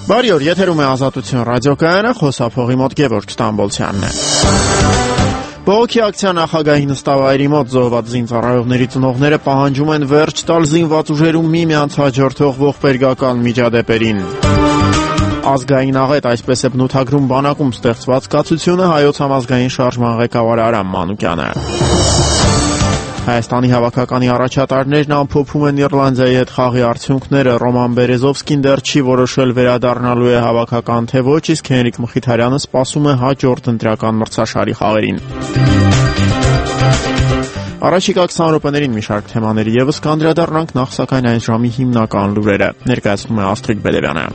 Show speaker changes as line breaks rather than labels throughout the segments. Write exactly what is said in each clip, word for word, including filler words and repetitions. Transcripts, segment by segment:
Բարի օր, եթերում է Ազատություն ռադիոկայանը, խոսափողի մոտ Գևորգ Ստամբոլցյանն է։ Բողոքի ակցիա նախագահի նստավայրի մոտ զոհված զինծառայողների ծնողները պահանջում են վերջ տալ զինված ուժերում միմյանց հաջորդող ողբերգական միջադեպերին։ Ազգային աղետ, այսպես է բնութագրում բանակում ստեղծված կացությունը Հայոց համազգային շարժման ղեկավար Արամ Մանուկյանը։ Հայաստանի հավաքականի առաջատարներն ամփոփում են Իռլանդիայի հետ խաղի արդյունքները, Ռոման Բերեզովսկին դեռ չի որոշել վերադառնալու է հավաքական թե ոչ, իսկ Հենրիկ Մխիթարյանը սպասում է հաջորդ ընտրական մրցաշարի խաղերին։ Առաջիկա քսան րոպեներին մի շարք թեմաների ևս կանդրադառնանք, նախ սակայն այս ժամի հիմնական լուրերը ներկայացնում է Աստրիկ Բելևյանը։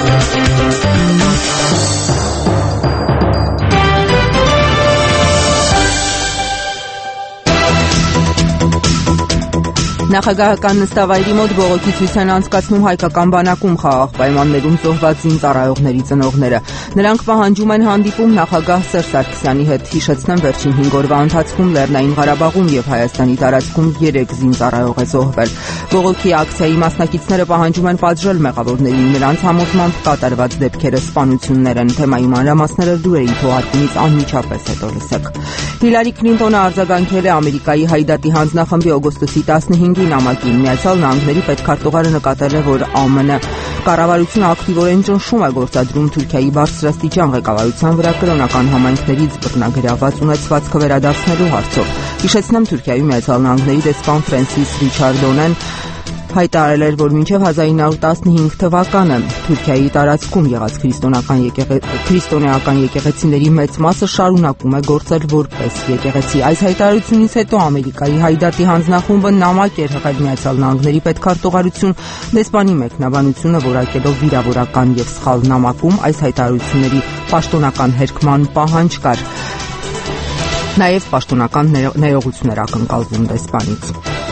Նախագահական նստավայրի մոտ բողոքի ցույց են անցկացնում հայկական բանակում խաղաղ պայմաններում զոհված զինծառայողների ծնողները։ Նրանք պահանջում են հանդիպում նախագահ Սերժ Սարգսյանի հետ։ Հիշեցնեմ, վերջին հինգ օրվա ընթացքում Լեռնային Ղարաբաղում եւ Հայաստանի տարածքում երեք զինծառայող է զոհվել։ Բողոքի ակցիայի մասնակիցները պահանջում են պատժել մեղավորներին, նրանց համոզմամբ կատարված դեպքերը սպանություններ են։ Թեմայի մանրամասները լուրերի թողարկումից անմիջապես հետո լսեք։ Հիլարի Քլինտոնը արձագանքել է Ամերիկայի հայդատի հանձնախմբի օգոստոսի տասնհինգի նամակին։ Միացյալ Նահանգների պետքարտուղարը նկատել է, որ ԱՄՆ կառավարությունը ակտիվորեն ճնշում է գործադրում Թուրքիայի բարձրաստիճան ղեկավարության վրա կրոնական համայնքներից բռնագրաված ունեցվածքը վերադարձնելու հարցով։ Հիշեցնեմ, Թուրքիայում Միացյալ Նահանգների դեսպան Ֆրենսիս Ռիչարդոնեն հայտարարել էր, որ մինչև հազար ինը հարյուր տասնհինգ թվականը Թուրքիայի տարածքում եղած քրիստոնեական քրիստոնեական եկեղեցիների մեծ մասը շարունակում է գործել որպես եկեղեցի։ Այս հայտարարությունից հետո Ամերիկայի հայդատի հանձնախումբը նամակ էր հղել Միացյալ Նահանգների պետքարտուղարություն, դեսպանի մեկնաբանությունը որակելով վիրավորական եւ սխալ նամակում այս հայտարարությունների պաշտոնական հերքման պահանջ կար։ Նաեւ պաշտոնական ներողություն էր ակնկալվում դեսպանից։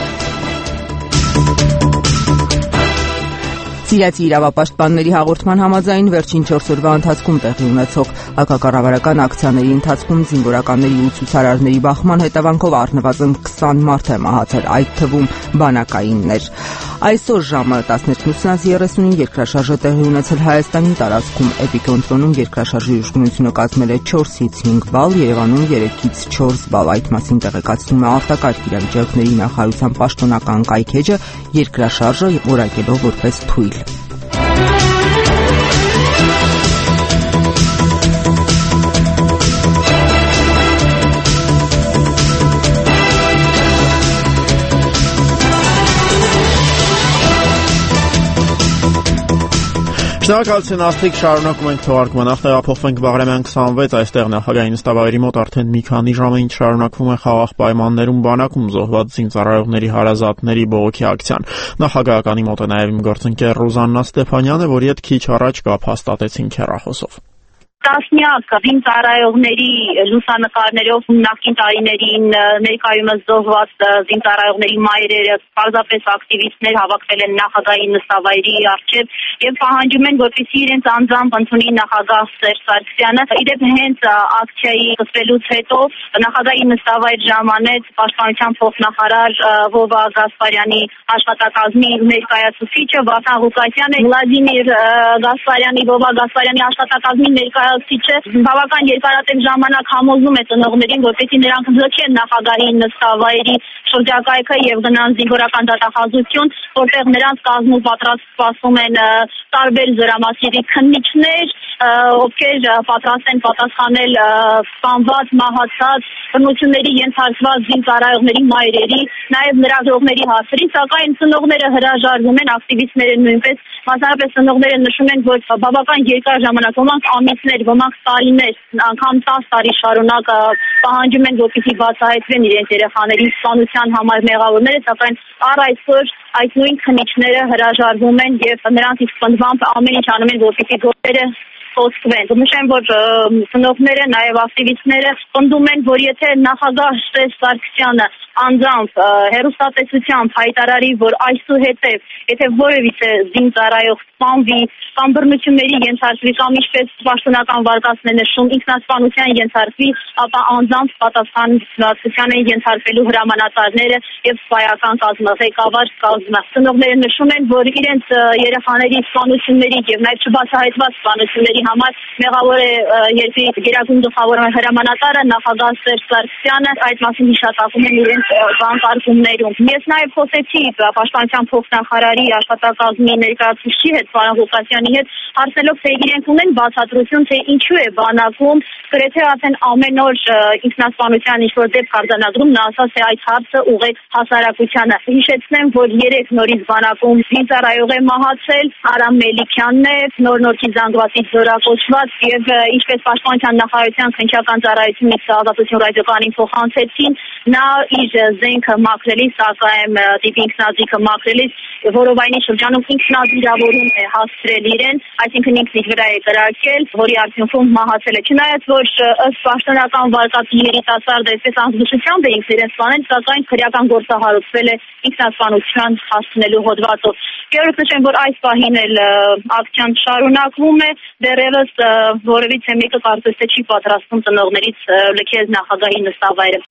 Սիրիացի իրավապաշտպանների հաղորդման համաձայն վերջին չորս օրվա ընթացքում տեղի ունեցող հակակառավարական ակցիաների ընթացքում զինվորականների ու ցուցարարների բախման հետևանքով առնվազն քսան մարդ է մահացել, այդ թվում բանակայիններ։ Այսօր ժամը տասներկուսին երեսունին երկրաշարժը տեղի ունեցել Հայաստանի տարածքում, էպիկենտրոնում երկրաշարժի ուժգնությունը կազմել է չորսից հինգ բալ, Երևանում երեքից չորս բալ։ Այդ մասին տեղեկացնում է արտակարգ իրավիճակների նախարարության պաշտոնական կայքէջը, երկրաշարժը որակելով որպես թույլ։
Շնորհակալություն Աստրիկ, շարունակում ենք թողարկումը, նախ տեղափոխվենք Բաղրամյան քսանվեց, այստեղ նախագահի նստավայրի մոտ արդեն մի քանի ժամ է ինչ շարունակվում է խաղաղ պայմաններում բանակում զոհված զինծառայողների հարազատների բողոքի ակցիան։ Նախագահականի մոտ է նաև իմ գործընկեր Ռուզաննա Ստեփանյանը, որի հետ քիչ առաջ կապ հաստատեցինք հեռախոսով։
Տասնյակ զինծառայողների լուսանկարներով նախկին տարիներին ներկայումս զոհված զինծառայողների մայրերը, պարզապես ակտիվիստներ հավաքվել են նախագահի նստավայրի առջև եւ պահանջում են, որպեսզի իրենց անձամբ ընդունի նախագահ Սերժ Սարգսյանը։ Իդեպ հենց ակցիայի սկսվելուց հետո նախագահի նստավայր ժամանեց պաշտպանության փոխնախարար Վովա Գասպարյանի աշխատակազմի ներկայացուցիչը Վասան Ղուկասյանը, Վլադիմիր Գասպարյանի, Վովա Գասպարյանի աշխատակազմի ներկայացուցիչը բավական երկարատև ժամանակ համոզում է ծնողներին, որպեսզի նրանք ձգեն նախագահի նստավայրի շրջակայքը եւ գնան զինվորական դատախազություն, որտեղ նրանց կազմում պատրաստ սպասում են տարբեր զորամասերի քննիչներ, ովքեր պատրաստ են պատասխանել սպանված, մահացած, բռնությունների ենթարկված զինծառայողների մայրերի, նաեւ լրագրողների հարցերին, սակայն ծնողները հրաժարվում են, ակտիվիստները նույնպես, մասնավորապես ծնողները նշում են, որ բավական երկար ժամանակ, ոմանք ամիսներ, ոմանք տարիներ, անգամ տասը տարի շարունակ պահանջում են, որպեսզի բացահայտվեն իրենց երեխաների սպանության համար մեղավորները, սակայն առ այսօր այդ նույն քննիչները հրաժարվում են եւ նրանց իսկ պնդմամբ ամեն ինչ անում են, որպեսզի գործերը խոսքվեն։ Նշեմ, որ ծնողները, նաև ակտիվիստները պնդում են, որ եթե նախագահ Սերժ Սարգսյանը անձամբ հեռուստատեսությամբ հայտարարի, որ այսուհետև եթե որևիցե զինծառայող սպանվի կամ բռնությունների ենթարկվի կամ ինչպես պաշտոնական վարկածն է նշում ինքնասպանության ենթարկվի, ապա անձամբ պատասխանատվության են ենթարկվելու հրամանատարները եւ սպայական կազմը, ղեկավար կամ կազմը։ Ծնողները նշում են, որ իրենց երեխաների սպանությունների եւ նաեւ չբացահայտված սպանությունների համար մեղավոր է երկրի գերագույն գլխավոր հրամանատարը նախագահ Սերժ Սարգսյանը, այդ մասին հիշատակում են իրենց բանտարկումներում։ Ես նաեւ խոսեցի պաշտպանության փոխնախարարի աշխատակազմի ներկայացուցիչի հետ, պարոն Ղուկասյանի հետ, հարցնելով թե իրենք ունեն բացատրություն, թե ինչու է բանակում գրեթե արդեն ամեն օր ինքնասպանության ինչ-որ դեպք արձանագրում, նա ասաց, թե այդ հարցը ուղղեք հասարակությանը։ Հիշեցնեմ, որ երեք նորից բանակում զինծառայող է մահացել, Արամ Մելիքյանն է, նոր-նորքի զանգվածից զորակոչված եւ ինչպես պաշտպանության նախարարության քննչական ծառայությունից ազատություն ռադիոկայանին փոխանցեցին, նա իր զենքը մաքրելիս, սակայն տիպի ինքնազիգը մաքրելիս որովայնի շրջանում ինքնազինվորում է հասցրել իրեն, այսինքն ինքն իր վրա է կրակել, որի արդյունքում մահացել է։ Չնայած որ ըստ պաշտոնական վարկածի երիտասարդը այսպես անզգուշությամբ է ինքն իրեն սպանել, սակայն քրեական գործահարուցվել է ինքնասպանության հասցնելու հոդվածով։ Գերորդ նշեմ, որ այս պահին էլ ակցիան շարունակվում է, դեռևս որևիցե մեկը կարծես թե չի պատրաստվում ծնողներից լքել նախագահի նստավայրը։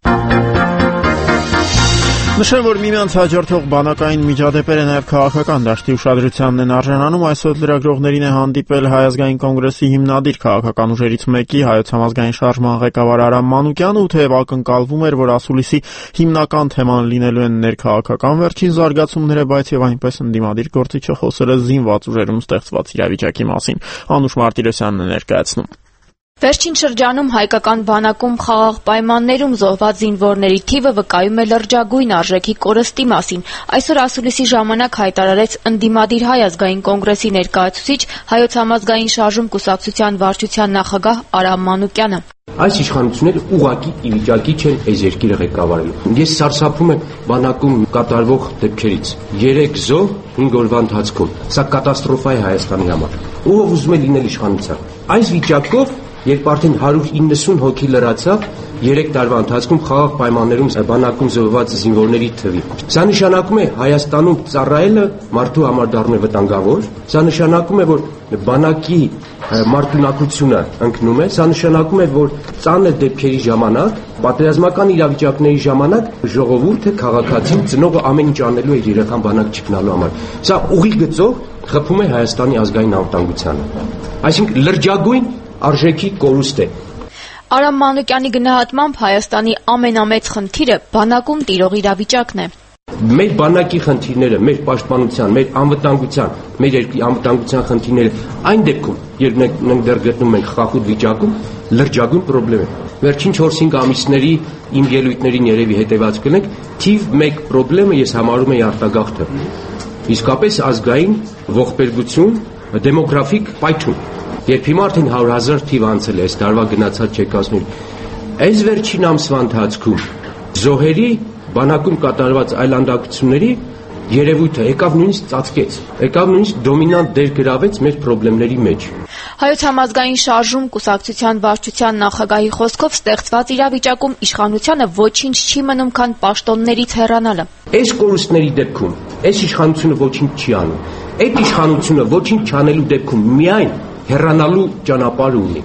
Նշեմ, որ միմյանց հաջորդող բանակային միջադեպերը նաև քաղաքական դաշտի ուշադրությանն են արժանանում։ Այսօր լրագրողներին է հանդիպել Հայ ազգային կոնգրեսի հիմնադիր քաղաքական ուժերից մեկի Հայոց համազգային շարժման ղեկավար Արամ Մանուկյանը, ու թեև ակնկալվում էր, որ ասուլիսի հիմնական թեման լինելու են ներքաղաքական վերջին զարգացումները, բայց եւ այնպես ընդդիմադիր գործիչը խոսել է զինված ուժերում ստեղծված իրավիճակի մասին։ Անուշ Մարտիրոսյանն է ներկայացնում։
Վերջին շրջանում հայկական բանակում խաղաղ պայմաններում զոհված զինվորների թիվը վկայում է լրջագույն արժեքի կորստի մասին։ Այսօր ասուլիսի ժամանակ հայտարարեց ընդդիմադիր Հայ ազգային կոնգրեսի ներկայացուցիչ Հայոց համազգային շարժում կուսակցության վարչության նախագահ Արամ Մանուկյանը։
Այս իշխանությունները ուղղակի ի վիճակի չեն այս երկիրը ղեկավարելու։ Ես սարսափում եմ բանակում կատարվող դեպքերից։ Երեք զոհ հինգ օրվա ընթացքում։ Սա կատաստրոֆա է Հայաստանի համար։ Ով ուզում է լինել իշխանության։ Այս վիճակով երբ արդեն հարյուր իննսուն հոգի լրացավ երեք տարվա ընթացքում խաղաղ պայմաններում բանակում զոհված զինվորների թվի։ Սա նշանակում է Հայաստանում ծառայելը մարդու համար դառնում է վտանգավոր, սա նշանակում է, որ բանակի մարտունակությունը ընկնում է, սա նշանակում է, որ ծանր դեպքերի ժամանակ, պատերազմական իրավիճակների ժամանակ ժողովուրդը, քաղաքացին, ծնողը ամեն ինչ անելու է երեխան բանակ չգնալու համար։ Սա ուղիղ գծով խփում է Հայաստանի ազգային անվտանգությանը։ Այսինքն լրջագույն արժեքի կորուստ է։
Արամ Մանուկյանի գնահատմամբ Հայաստանի ամենամեծ խնդիրը բանակում տիրող իրավիճակն է։
Մեր բանակի խնդիրները, մեր պաշտպանության, մեր անվտանգության, մեր երկրի անվտանգության խնդիրները այն դեպքում, երբ մենք դեռ գտնվում ենք խախուտ վիճակում, լրջագույն խնդիր է։ Վերջին չորս-հինգ ամիսների իմ ելույթներին երևի հետևած կլինեք, թիվ մեկ խնդիրը ես համարում եմ արտագաղթը։ Իսկապես ազգային ողբերգություն, դեմոգրաֆիկ պայթյուն։ Երբ հիմա արդեն հարյուր հազար թիվ անցել է այս տարվա գնացած չեկածների, այս վերջին ամսվա ընթացքում զոհերի բանակում կատարված այլանդակությունների երևույթը եկավ նույնիսկ ծածկեց, եկավ նույնիսկ դոմինանտ դեր գրավեց մեր խնդիրների մեջ։
Հայոց համազգային շարժում կուսակցության վարչության նախագահի խոսքով ստեղծված իրավիճակում իշխանությանը ոչինչ չի մնում, քան պաշտոններից հեռանալը։
Այս կորուստների դեպքում այս իշխանությունը ոչինչ չի անում։ Այդ իշխանությունը ոչինչ չանելու դեպքում միայն հեռանալու ճանապարհ ունի։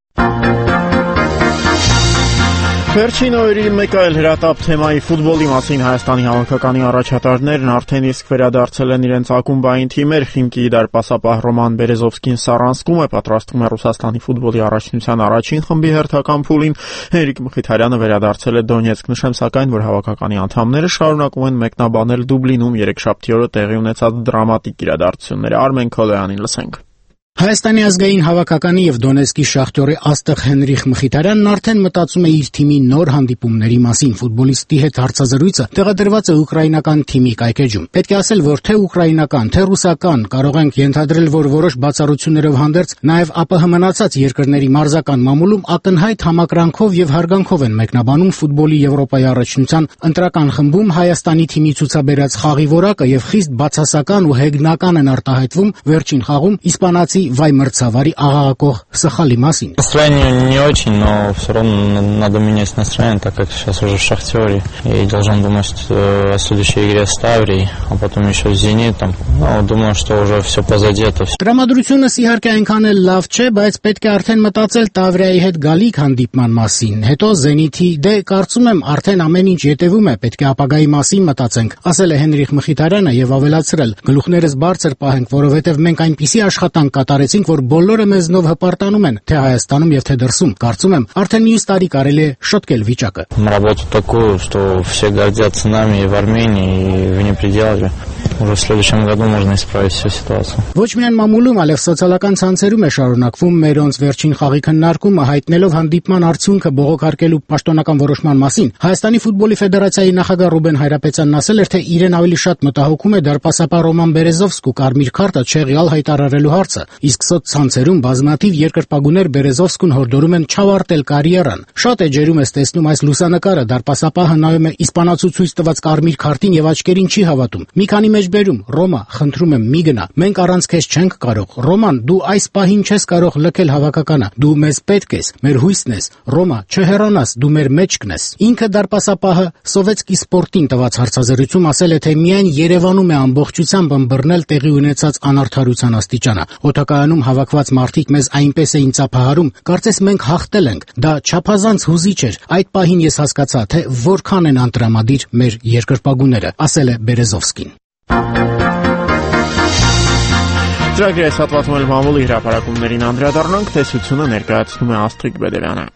Վերջին օրերի մեկ այլ հրատապ թեմայի ֆուտբոլի մասին Հայաստանի հավաքականի առաջատարներն արդեն իսկ վերադարձել են իրենց ակումբային թիմեր։ Խիմքի դարպասապահ Ռոման Բերեզովսկին Սարանսկում է, պատրաստվում է Ռուսաստանի ֆուտբոլի առաջնության առաջին խմբի հերթական փուլին։ Հենրիկ Մխիթարյանը վերադարձել է Դոնեցկ։ Նշեմ սակայն, որ հավաքականի անդամները շարունակում են մեկնաբանել Դուբլինում երեքշաբթի օրը տեղի ունեցած դրամատիկ իրադարձությունները։ Արմեն Քոլոյանին լսենք։
Հայաստանի ազգային հավաքականի եւ Դոնեցկի Շախտյորի աստղ Հենրիխ Մխիթարյանն արդեն մտածում է իր թիմի նոր հանդիպումների մասին։ Ֆուտբոլիստի հետ հարցազրույցը տեղադրված է ուկրաինական թիմի կայքեջում։ Պետք է ասել, որ թե ուկրաինական, թե ռուսական կարող ենք ենթադրել, որ որոշ բացառություններով հանդերձ նաեւ ԱՊՀ մնացած երկրների մարզական մամուլում ակնհայտ համակրանքով եւ հարգանքով են մեկնաբանում ֆուտբոլի Եվրոպայի առաջնության ընտրական խմբում Հայաստանի թիմի ցուցաբերած խաղի որակը եւ խիստ բացասական ու հեգնական են արտահայտվում վերջին խաղում իսպանացի վայ մրցավարի աղաղակող սխալի մասին։
Настроение не очень, но все равно надо менять настроение, так как сейчас уже Шахтер и должен думать о следующей игре с Таврией, а потом еще с Зенитом. Но думаю, что уже все позади это.
Տրամադրությունս իհարկե այնքան էլ լավ չէ, բայց պետք է արդեն մտածել Տավրիայի հետ գալիք հանդիպման մասին, հետո Զենիթի, դե կարծում եմ արդեն ամեն ինչ յետևում է, պետք է ապագայի մասին մտածենք, ասել է Հենրիխ Մխիթարյանը եւ ավելացրել. գլուխներս բարձր պահենք, որովհետեւ մենք այնպիսի աշխատանք կատարեցինք, որ բոլորը մեզնով հպարտանում են, թե Հայաստանում եւ թե դրսում։ Կարծում եմ, արդեն մյուս տարի կարելի է շտկել վիճակը։
Работу такую, что все гордятся нами и в Армении, и в Неприделе. Уже в следующем году можно исправить всю ситуацию.
Ոչ միայն մամուլում, այլև սոցիալական ցանցերում է շարունակվում մերոնց վերջին խաղի քննարկումը, հայտնելով հանդիպման արդյունքը բողոքարկելու պաշտոնական որոշման մասին։ Հայաստանի ֆուտբոլի ֆեդերացիայի նախագահ Ռուբեն Հայրապետյանն ասել էր, թե իրեն ավելի շատ մտահոգում է դարպասապահ Ռոման Բերեզովսկու կարմիր քարտը չեղյալ հայտարարելու հարցը, իսկ սոցցանցերում բազմաթիվ երկրպագուներ Բերեզովսկուն հորդորում են չավարտել կարիերան։ Շատ էջերում ես տեսնում այս լուսանկարը, դարպասապահը նայում է իսպանացու ցույց տված կարմիր քարտին եւ աչքերին չի հավատում։ Մի քանի մեջ բերում, Ռոմա, խնդրում եմ մի գնա, մենք առանց քեզ չենք կարող։ Ռոման, դու այս պահին չես կարող լքել հավաքականը, դու մեզ պետք ես, մեր հույսն ես։ Ռոմա, չհեռանաս, դու մեր մեջքն ես։ Ինքը դարպասապահը Սովետսկի սպորտին տված հարցազրույցում ասել է, թե միայն Երևանում է ամբողջությամբ ըմբռնել տեղի ունեցած անարդարության աստիճանը։ Օդակայանում հավաքված մարդիկ մեզ այնպես էին ծափահարում, կարծես մենք հաղթել ենք։ Դա չափազանց հուզիչ էր։ Այդ պահին ես հասկացա, թե որքան են անտրամադիր մեր երկրպագուները, ասել է Բերեզովսկին։
Ծրագրի այս հատվածում էլ մամուլի հրապարակումներին անդրադառնանք, տեսությունը ներկայացնում է Աստղիկ Բեդևյանը։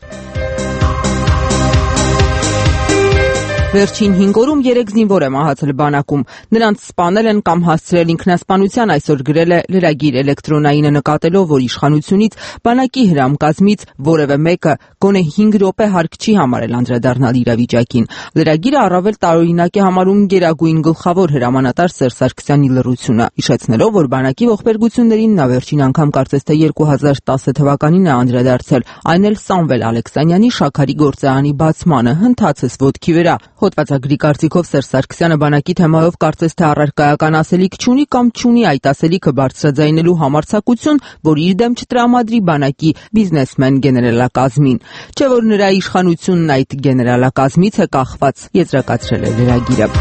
Վերջին հինգ օրում երեք զինվոր է մահացել բանակում։ Նրանց սպանել են կամ հասցրել ինքնասպանության, այսօր գրել է լրագիր Էլեկտրոնայինը, նկատելով, որ իշխանությունից բանակի հրամկազմից որևէ մեկը գոնե հինգ րոպե հարկ չի համարել անդրադառնալ իրավիճակին։ Լրագիրը առավել տարօրինակ է համարում Գերագույն գլխավոր հրամանատար Սերժ Սարգսյանի լռությունը, հիշեցնելով, որ բանակի ողբերգություններին նա վերջին անգամ կարծես թե երկու հազար տասը թվականին է անդրադարձել, այն էլ Սամվել Ալեքսանյանի Շաքարի գործարանի բացմանը, հնդածս ոտքի վրա։ Հոդվածագրի կարծիքով Սերժ Սարգսյանը բանակի թեմայով կարծես թե առարկայական ասելիք չունի կամ չունի այդ ասելիքը բարձրաձայնելու համարձակություն, որ իր դեմ չտրամադրի բանակի բիզնեսմեն գեներալակազմին։ Չէ՞ որ նրա իշխանությունն այդ գեներալակազմից է կախված, եզրակացրել է լրագիրը։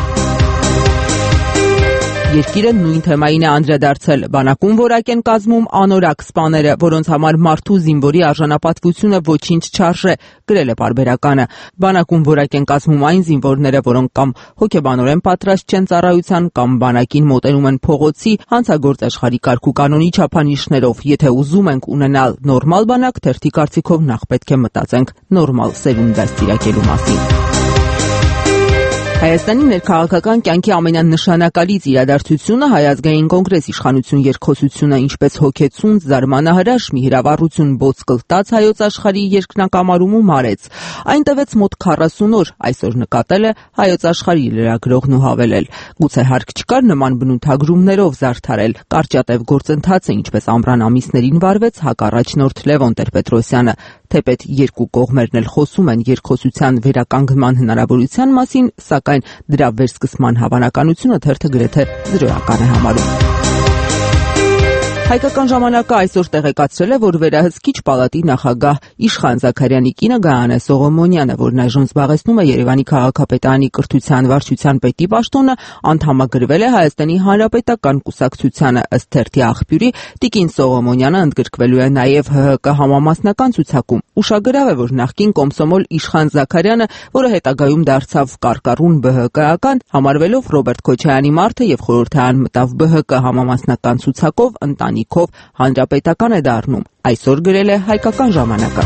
Երկիրը նույն թեմային է անդրադարձել։ Բանակում որակ են կազմում անորակ սպաները, որոնց համար մարդու զինվորի արժանապատվությունը ոչինչ չարժե, գրել է պարբերականը։ Բանակում որակ են կազմում այն զինվորները, որոնք կամ հոգեբանորեն պատրաստ չեն ծառայության, կամ բանակին մոտենում են փողոցի, հանցագործ աշխարհի կարգ ու կանոնի չափանիշներով։ Եթե ուզում ենք ունենալ նորմալ բանակ, թերթի կարծիքով նախ պետք է մտածենք նորմալ սերունդ դաստիարակելու մասին։ Հայաստանի ներքաղաքական կյանքի ամենանշանակալից իրադարձությունը Հայ ազգային կոնգրես իշխանություն երկխոսությունը, ինչպես հոգեցունց, զարմանահրաշ մի հրավառություն բոց կլտած հայոց աշխարհի երկնակամարում արեց։ Այն տևեց մոտ քառասուն օր, այսօր նկատել է հայոց աշխարհի լրագրողն ու հավելել։ Գուցե հարկ չկար նման բնութագրումներով զարդարել։ Կարճատև գործընթաց է, ինչպես ամռան ամիսներին վարվեց հակառաջնորդ Լևոն Տեր-Պետրոսյանը։ Թեպետ երկու կողմերն էլ խոսում են երկխոսության վերականգնման հնարավորության մասին, սակայն դրա վերսկսման հավանականությունը թերթը գրեթե զրոյական է համարում։ Հայկական ժամանակը այսօր տեղեկացրել է, որ վերահսկիչ պալատի նախագահ Իշխան Զաքարյանի կինը Գայանե Սողոմոնյանը, որն այժմ զբաղեցնում է Երևանի քաղաքապետարանի կրթության վարչության պետի պաշտոնը, անդամագրվել է Հայաստանի Հանրապետական կուսակցությանը։ Ըստ թերթի աղբյուրի, տիկին Սողոմոնյանը ընդգրկվելու է նաև ՀՀԿ համամասնական ցուցակում։ Ուշագրավ է, որ նախկին կոմսոմոլ Իշխան Զաքարյանը, որը հետագայում դարձավ կարկառուն ԲՀԿ-ական, համարվելով Ռոբերտ Քոչարյանի մարդը եւ խորհրդարան մտավ ԲՀԿ համամասնական ցուցակով, ընտանի հանրապետական է դառնում, այսօր գրել է Հայկական ժամանակը։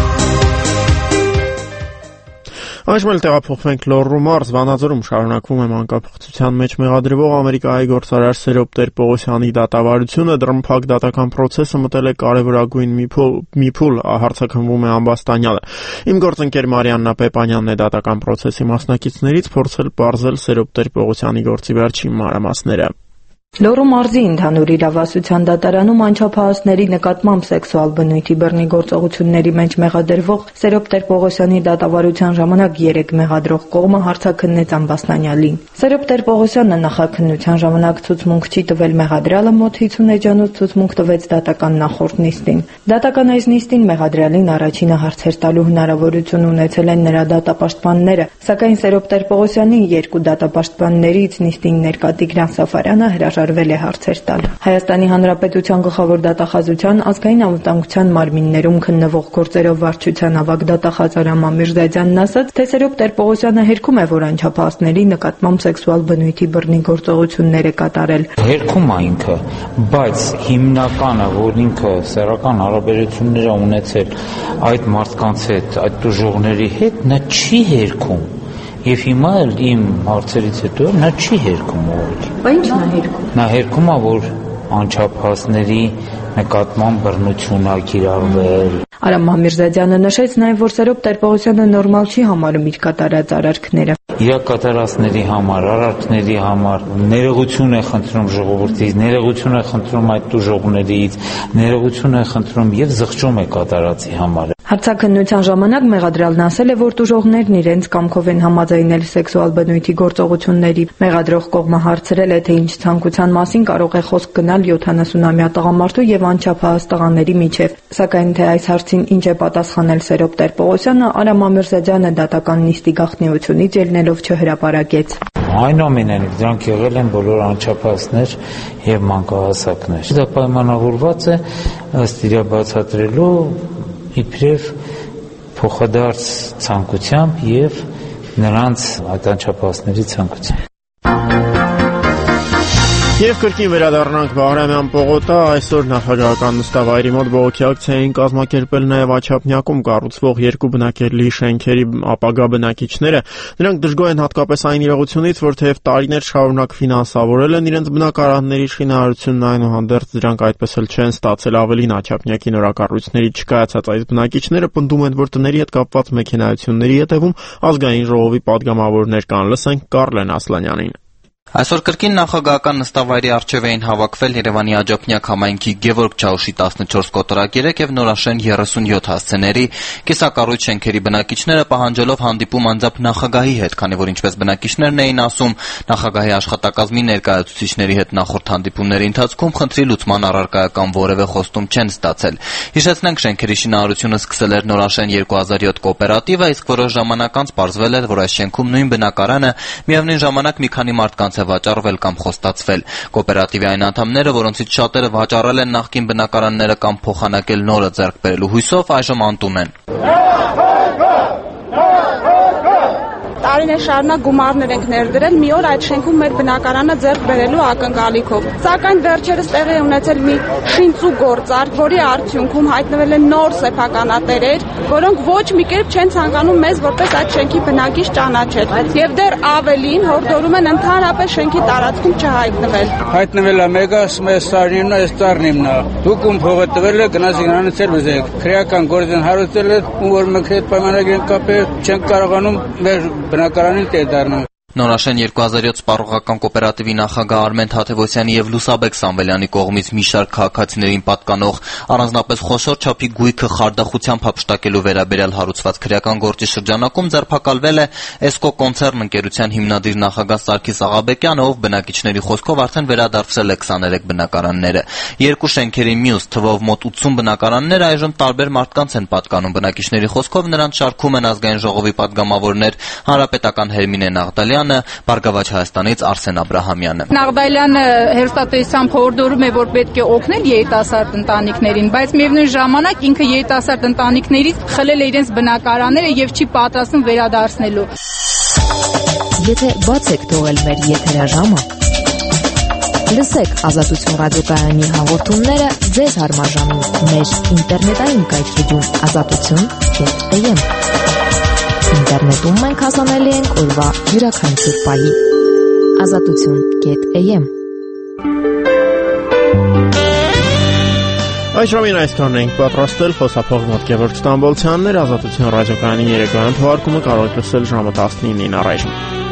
Այժմ էլ տեղափոխվենք Լոռու մարզ, Վանաձորում շարունակվում է մանկապղծության մեջ մեղադրվող Ամերիկայի գործարար Սերոբ Տեր-Պողոսյանի դատավարությունը, դրամփակ դատական process-ը մտել է կարևորագույն մի փուլ, հարցաքննվում է ամբաստանյալը։ Իմ գործընկեր Մարիաննա Պեպանյանն է դատական process-ի մասնակիցներից փորձել պարզել Սերոբ Տեր-Պողոսյանի գործի վերջին մանրամասները։
Լոռու մարզի ընդհանուր իրավասության դատարանում անչափահասների նկատմամբ սեքսուալ բնույթի բռնի գործողությունների մեջ մեղադրվող Սերոբ Տեր-Պողոսյանի դատավարության ժամանակ երեք մեղադրող կողմը հարցաքննեց Ամբաստանյալին։ Սերոբ Տեր-Պողոսյանը նախաքննության ժամանակ ցուցմունք չի տվել մեղադրյալը, մոտ հիսուն էջանոց ցուցմունք տվեց դատական նախորդ նիստին։ Դատական այս նիստին մեղադրյալին առաջինը հարցեր տալու հնարավորություն ունեցել են նրա դատապաշտպանները, սակայն Սերոբ Տեր-Պողոսյանին երկու դատապաշտպաններից նիստին ներկա Տիգրան Սաֆարյանը հրաժարվել է հարցեր տալ։ Հայաստանի Հանրապետության գլխավոր դատախազության ազգային անվտանգության մարմիններում քննվող գործերով վարչության ավագ դատախազ Արամ Ամիրզադյանն ասաց, թե Սերոբ Տեր-Պողոսյանը հերքում է, որ անչափահասների նկատմամբ սեքսուալ բնույթի բռնի գործողություններ է կատարել։
Հերքում է ինքը, բայց հիմնականը, որ ինքը սեռական հարաբերություններ ունեցել այդ մարդկանց հետ, այդ տուժողների հետ, նա չի հերքում։ Եվ հիմա էլ իմ հարցերից հետո նա չի հերքում ուղղակի։
Բայց ի՞նչն է հերքում։
Նա հերքում է, որ անչափահասների նկատմամբ բռնություն ա կիրառվել։
Արամ Մամիրզադյանը նշեց նաև, որ Սերոբ Տեր-Պողոսյանը նորմալ չի համարում իր կատարած արարքները։
Իր կատարածների համար, արարքների համար ներողություն է խնդրում ժողովրդից, ներողություն է խնդրում այդ տուժողներից, ներողություն է խնդրում եւ զղջում է կատարածի համար։
Հարցաքննության ժամանակ մեղադրյալն ասել է, որ տուժողներն իրենց կամքով են համաձայնել սեքսուալ բնույթի գործողությունների։ Մեղադրող կողմը հարցրել է, թե ինչ ցանկության մասին կարող է խոսք գնալ յոթանասունամյա տղամարդու եւ անչափահաս տղաների միջև։ Սակայն թե այս հարցին ինչ է պատասխանել Սերոբ Տեր-Պողոսյանը, Արամ Ամիրզադյանը դատական նիստի գաղտնիությունից ելնելով չհրապարակեց։
Այնուամենայնիվ դրանք եղել են բոլոր անչափահասներ եւ մանկահասակներ։ Դա պայմանավորված է ըստ իրա բացատրելու իբրև փոխադարձ ցանկությամբ եւ նրանց այդ անչափահասների ցանկությամբ։
Եվ կրկին վերադառնանք Բաղրամյան պողոտա, այսօր նախագահական նստավայրի մոտ բողոքի ակցիա էին կազմակերպել նաև Աչափնյակում կառուցվող երկու բնակելի շենքերի ապագա բնակիչները։ Նրանք դժգոհ են հատկապես այն իրողությունից, որ թեև տարիներ շարունակ ֆինանսավորել են իրենց բնակարանների շինարարությունն, այնուհանդերձ դրանք այդպես էլ չեն ստացել։ Ավելին, Աչափնյակի նորակառույցների չկայացած այս բնակիչները պնդում են, որ տների հետ կապված մեքենայությունների հետևում ազգային ժողովի падգամավորներ կան։ Լսենք Կարլեն Ասլանյանին։
Այսօր կրկին նախագահական նստավայրի առջև էին հավաքվել Երևանի Աջափնյակ համայնքի Գևորգ Չաուշի տասնչորս կոտորակերեք եւ Նորաշեն երեսունյոթ հասցեների կիսակառույց շենքերի բնակիչները պահանջելով հանդիպում անձամբ նախագահի հետ, քանի որ ինչպես բնակիչներն էին ասում, նախագահի աշխատակազմի ներկայացուցիչների հետ նախորդ հանդիպումների ընթացքում խնդրի լուծման առարկայական որևէ խոստում չեն ստացել։ Հիշեցնենք, շենքերի շինարարությունը սկսել էր Նորաշեն երկու հազար յոթ կոոպերատիվը, իսկ որոշ ժամանակ անց պարզվել էր, որ այս շենքում նույն բնակարանը միևնույն ժամանակ մի քանի մարդկանց է վաճառվել կամ խոստացվել։ Կոոպերատիվի այն անդամները, որոնցից շատերը վաճառել են նախկին բնակարանները կամ փոխանակել նորը ձեռք բերելու հույսով, այժմ անտուն են։
Տարիներ շարունակ գումարներ ենք ներդրել, մի օր այդ շենքում մեր բնակարանը ձեռք բերելու ակնկալիքով։ Սակայն վերջերս տեղի է ունեցել մի շինծու գործարք, որի արդյունքում հայտնվել են նոր սեփականատերեր, որոնք ոչ մի կերպ չեն ցանկանում մեզ որպես այդ շենքի բնակիչ ճանաչել։ Եվ դեռ ավելին հորդորում են ընդհանրապես շենքի տարածքում չհայտնվել։
Հայտնվել է մեկը, ասում է ստարնիմն է, ստարնիմն է։ Դուք ում փողը տվել եք, գնացեք նրանից էլ վզեք։ Քրեական գործն հարուցել եք, ում որ մենք հետ պայմանագրենք կապել, չենք կարողանում մեր բնակարանին տեր դառնալ։
Նորաշեն երկու հազար յոթ սպառողական կոոպերատիվի նախագահ Արմեն Թադևոսյանի եւ Լուսաբեկ Սամվելյանի կողմից մի շարք քաղաքացիներին պատկանող առանձնապես խոշոր չափի գույքը խարդախությամբ հափշտակելու վերաբերյալ հարուցված քրեական գործի շրջանակում ձերբակալվել է Էսկո կոնցեռն ընկերության հիմնադիր նախագահ Սարգիս Աղաբեկյանը, ով բնակիչների խոսքով արդեն վերադարձրել է քսաներեք բնակարանները։ Երկու շենքերի մյուս թվով մոտ ութսուն բնակարաններ այժմ տարբեր մարդկանց են պատկանում։ Բնակիչների խոսքով նրանց շարքում են ազգային ժողովի падգամավորներ Հանրապետական Հերմինե Նաղդալյանը, Բարգավաճ Հայաստանից Արսեն Աբրահամյանը։
Նաղդալյանը հերոստատեսությամբ հորդորում է, որ պետք է օգնել երիտասարդ ընտանիքներին, բայց միևնույն ժամանակ ինքը երիտասարդ ընտանիքներից խլել է իրենց բնակարանները եւ չի պատրաստվում վերադարձնելու։
Եթե բաց եք թողել մեր եթերաժամը, լսեք Ազատություն ռադիոկայանի հաղորդումները ձեզ հարմարժամին մեր ինտերնետային կայքեջում ազատություն կետ էմ։ Ինտերնետում մենք հասանելի ենք օրվա յուրաքանչյուր պահի։ ազատություն կետ էմ։
Այս ժամին այսքանն ենք պատրաստել, խոսափողի մոտ Գևորգ Ստամբոլցյանն էր, Ազատություն ռադիոկայանի երեկոյան թողարկումը կարող եք լսել ժամը տասնինին առայժմ։